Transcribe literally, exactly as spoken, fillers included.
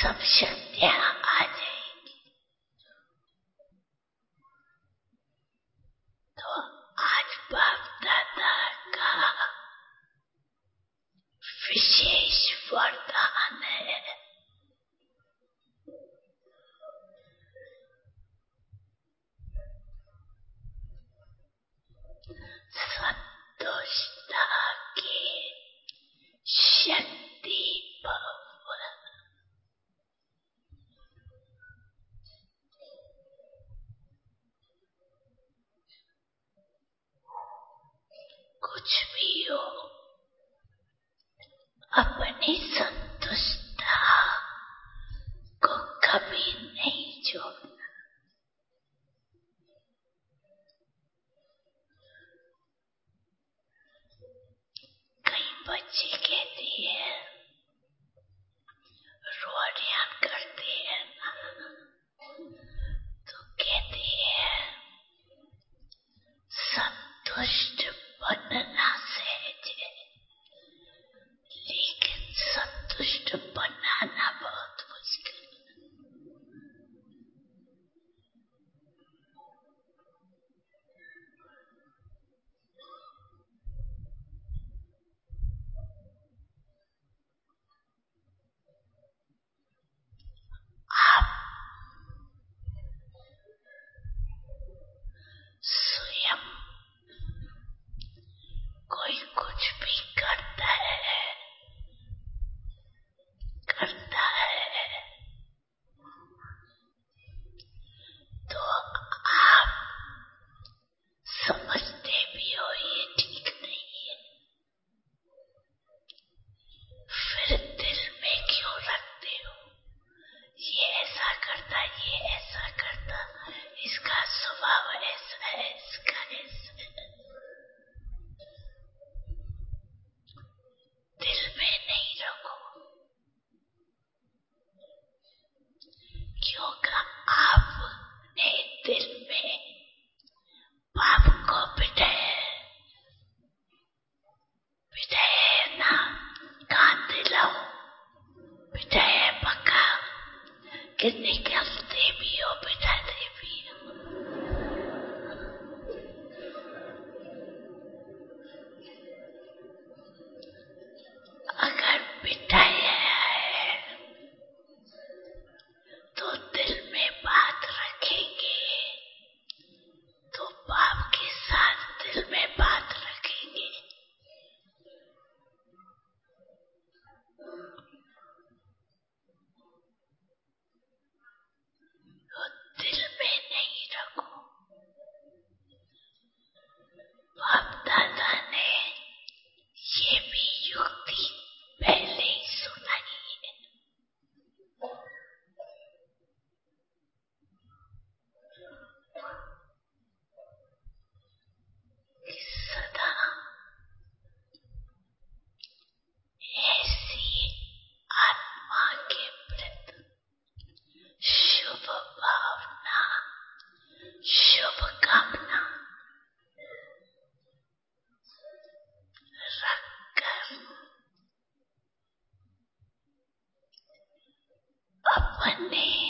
सब शक्तियां आ जाएगी। तो आज बाप दादा का विशेष वरदान है। संतुष्टता की शक्ति भव। कुछ भी हो, अपनी संतुष्टता को कभी नहीं छोड़ना। कई बच्चे कहते हैं, रोटियां करते हैं ना, तो कहते हैं संतुष्ट बनना सहज है, लेकिन संतुष्ट बनाना बहुत मुश्किल है। आप स्वयं कोई कुछ भी करता है करता है तो आप समझते भी हो ये ठीक नहीं है, फिर दिल में क्यों रखते हो? ये ऐसा करता, ये ऐसा करता, इसका स्वभाव ऐसा है, इसका ऐसा है। दिल में नहीं रखो, क्योंकि आपने दिल में पाप को बिठाया बिठाया ना, कान दिलाओ, बिठाया पक्का कि निकलते भी हो, बिठाते भी हो। अगर बिठाया है तो दिल में बात रखेंगे, तो पाप के साथ दिल में बात रखेंगे। तो दिल में नहीं रखो। बाप दादा ने ये भी युक्ति पहले ही सुनाई है। सदा ऐसी आत्मा के प्रति शुभ भावना, शुभ कामना रखकर अपने